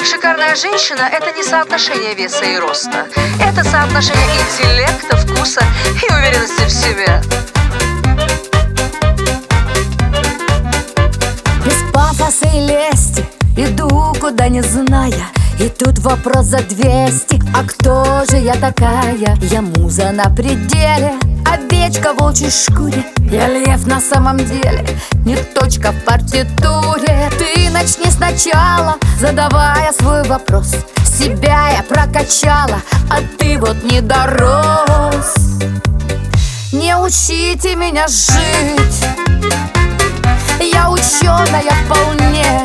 Шикарная женщина – это не соотношение веса и роста. Это соотношение интеллекта, вкуса и уверенности в себе. Без пафоса и лести иду, куда не зная. И тут вопрос за 200. А кто же я такая? Я муза на пределе, овечка в волчьей шкуре. Я лев на самом деле, не точка в партитуре. Ты начни сначала, задавая свой вопрос. Себя я прокачала, а ты вот не дорос. Не учите меня жить, я ученая вполне.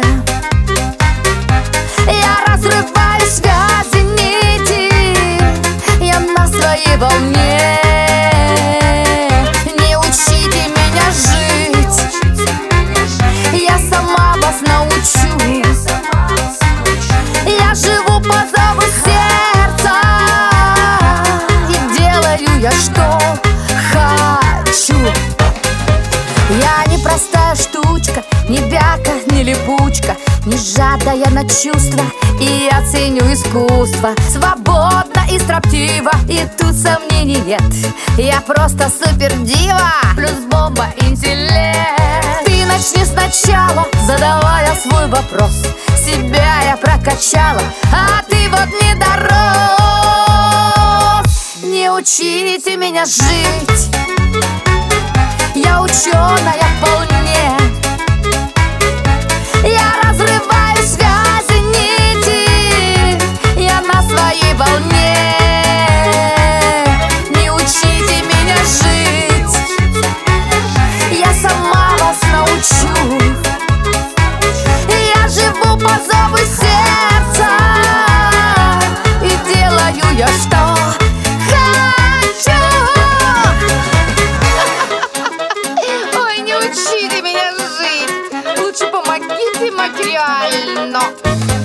Я разрываю связи, нити, я на своей волне. Не учите меня жить, я сама вас научу. Я живу по зову сердца и делаю я что хочу. Я не простая штучка, не бяка, не липучка, не жадая на чувства, и я ценю искусство. Свободно и строптиво, и тут сомнений нет. Я просто супер дива, плюс бомба интеллект. Ты начни сначала, задавая свой вопрос. Себя я прокачала, а ты вот не дорос. Не учите меня жить, я ученая вполне. Я разрываю связи, нити, я на своей волне. Не учите меня жить, я сама вас научу. Я живу по зову сердца и делаю я что хочу. Ой, не учите меня жить, лучше помогите материально.